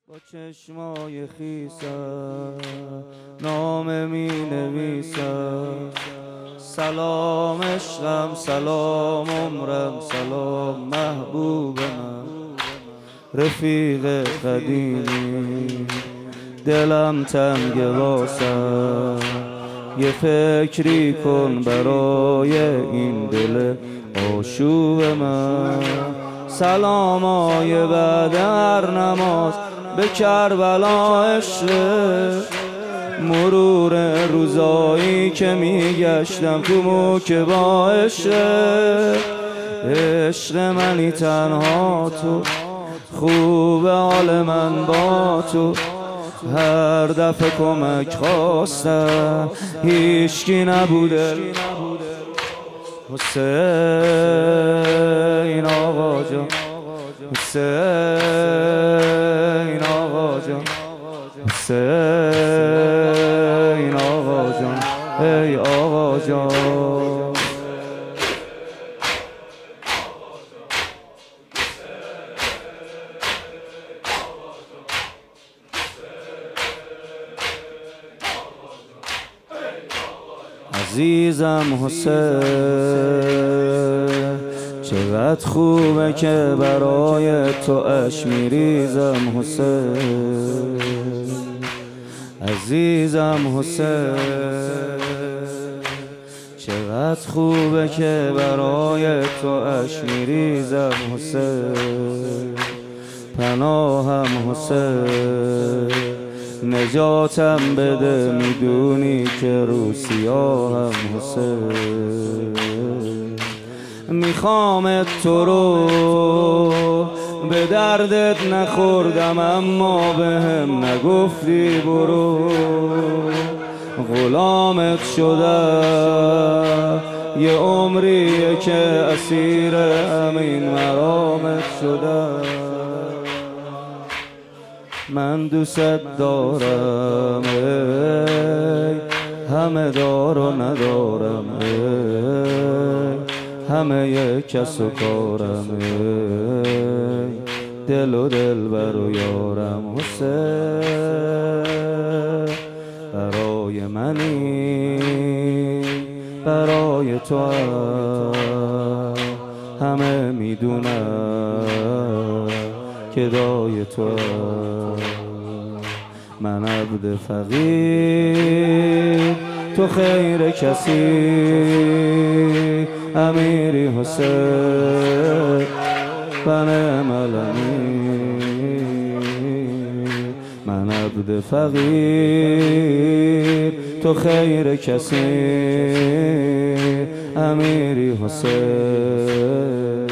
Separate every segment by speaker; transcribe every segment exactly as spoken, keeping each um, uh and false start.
Speaker 1: با چشمای خیسم نام می نویسم. سلام عشقم، سلام عمرم، سلام محبوب من، رفیق قدیمی دلم تنگ واسم. یه فکری کن برای این دل آشوب من. سلامای بعد هر نماز به کربلا عشق، مرور روزایی که میگشتم تو موکب با عشق. عشق منی تنها تو، خوب حال من با تو. هر دفعه کمک خواستم هیچکی نبوده. حسین آقا جان، حسین آقا جان، حسین آقا جان، ای آقا جان. عزیزم حسین، چقدر خوبه که برای تو اشک میریزم حسین. عزیزم حسین، چقدر خوبه که برای تو اشک میریزم حسین. پناهم حسین، نجاتم بده، میدونی که رو سیاهم حسین. میخوامت تو رو، به دردت نخوردم اما بهم نگفتی برو. غلامت شدم، یه عمریه که اسیر همین مرامت شدم. من دوست دارم ای، همه دار و ندارم ای، همه یک کس و کارم ای، دل و دل بر و یارم حسین. برای منی، برای تو هم، همه میدونم که دای تو هم. من عبد فقیر، تو خیر کسی، امیری حسین و نعم الامین. من عبد فقیر، تو خیر کسی، امیری حسین.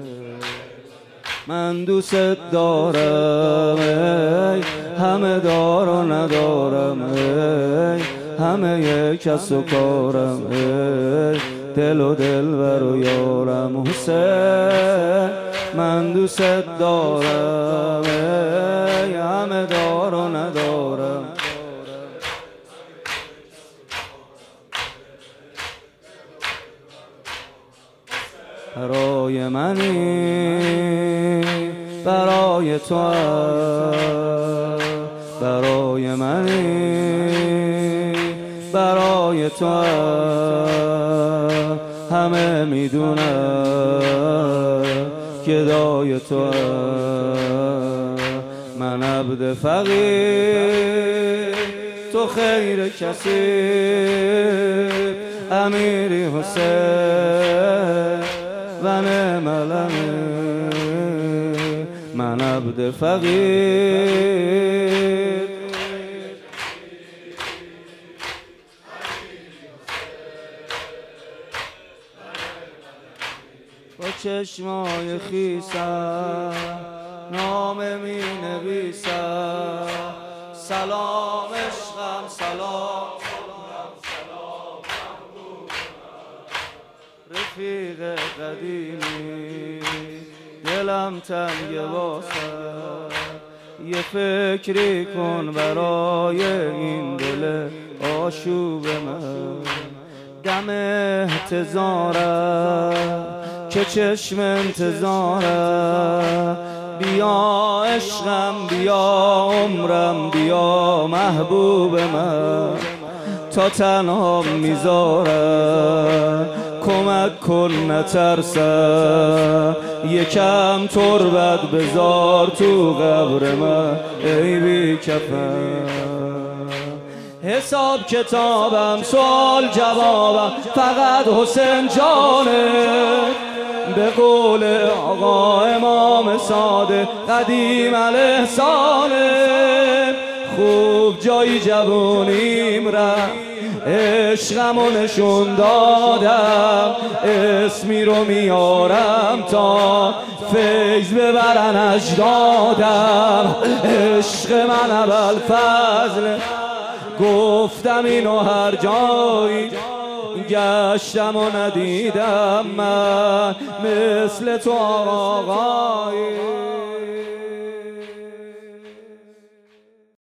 Speaker 1: من دوست دارم ای، همه دار و ندارم ای، همه یک کس و کارم ای، دل و دل بر و یارم حسین. من دوست دارم ای، همه دار و ندارم. برای منی، برای تو هم، برای منی، برای تو هم، همه میدونم که دای تو هم. من عبد فقیر، تو خیر کسی، امیری حسین و نعم الامین. من عبد فقیر، با چشمای خیسم نام می نویسم. سلام عشقم، سلام عمرم، سلام محبوب من، رفیق قدیمی دلم تنگ واسم. یه فکری کن برای این دل آشوب من. دم احتضارم که چشم انتظارم، بیا عشقم، بیا عمرم، بیا محبوب من، تا تنها میذارم کمک کن نترسم، یکم تربت بذار تو قبر من ای بی کفن. حساب کتابم سوال جوابم فقط حسین جانه، به قول آقا امام صادق قدیم الاحسانه. خوب جایی جوونیم رفت عشقمو نشون دادم، اسمی رو میارم تا فیض ببرن اجدادم. عشق من ابوالفضل گفتم اینو هر جایی گشتم و ندیدم من مثل تو آقایی.